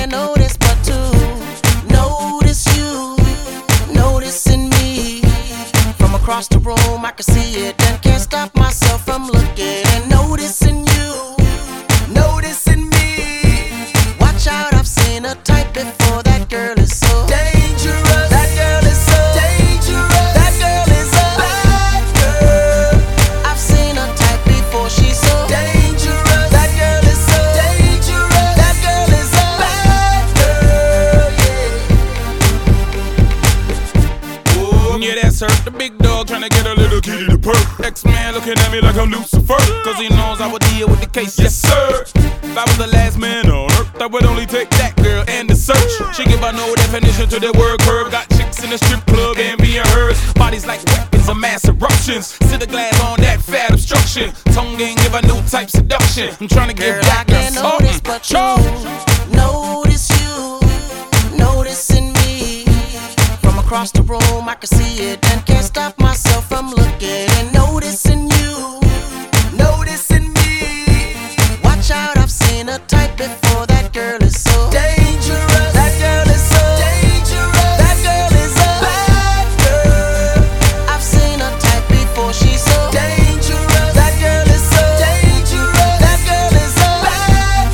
can't notice but to notice you, noticing me. From across the room I can see it and can't stop myself from looking and noticing you, noticing me. Watch out, I've seen a type before. That girl is so dangerous. That girl is so dangerous. That girl is a bad girl. I've seen a type before. She's so dangerous. That girl is so dangerous. That girl is a bad girl. Yeah. Oh, yeah, that's her. The big dog tryna get a little kitty to perk. X-Man looking at me like I'm Lucifer, cause he knows I would deal with the case. Yes, sir. If I was the last man on earth, I would only take that girl and the search. She give her no definition to the word curve. Got chicks in the strip club and being hers. Bodies like weapons of mass eruptions. Sit the glass on that fat obstruction. Tongue ain't give a new type seduction. I'm trying to give back I can't notice but you, notice you, noticing me. From across the room I can see it and can't stop myself from looking and noticing you, noticing me. Watch out, I've seen a type before. That girl is so dangerous. That girl is so dangerous. That girl is a bad girl. I've seen a type before. She's so dangerous. That girl is so dangerous. That girl is a bad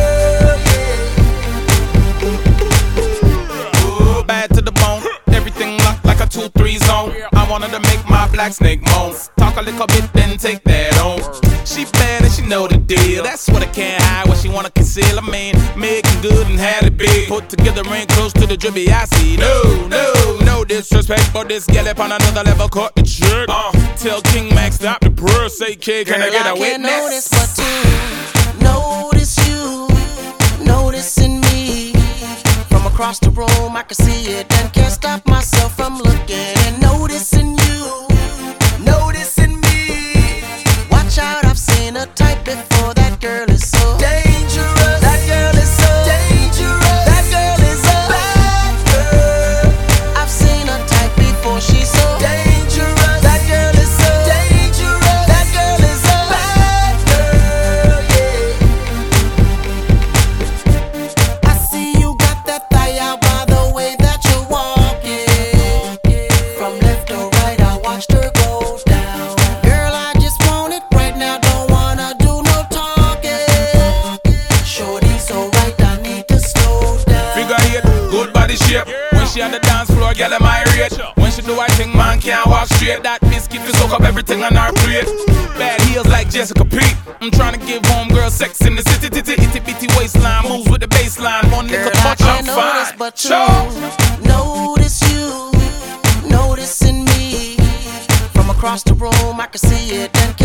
girl. oh, bad to the bone. Everything locked like a 2-3 zone. I wanted to make my black snake moan. Talk a little bit, then take that on. She bad and she know the deal. That's what I can't hide, what she wanna conceal. I mean, making good and had it big. Put together ain't close to the drippy I see. No disrespect, but this gal up on another level caught the trick. Tell King Max stop the prayer. Say, kid, can I get a witness? I can't notice but to notice you, noticing me. From across the room I can see it and can't stop myself from looking and noticing you, noticing me. Watch out, I've seen a type before. That girl is so dangerous. That girl is so dangerous. That girl is a bad girl. I've seen a type before. She's so dangerous. That girl is so dangerous. That girl is a bad girl. Yeah. I see you got that thigh out by the way that you're walking. From left to right, I watched her go down. Girl, I just want it right now. Don't wanna do no talking. Shorty so right, I need to slow down. Figure eight, good body shape. When she on the dance floor, girl, am I rate. When she do I think man can't walk straight. That biscuit to soak up everything on our plate. Bad heels like Jessica Pete. I'm trying to give homegirl sex in the city. Itty bitty waistline moves with the baseline. One nigga punch, I'm fine. But to notice you, noticing me. From across the room I can see it and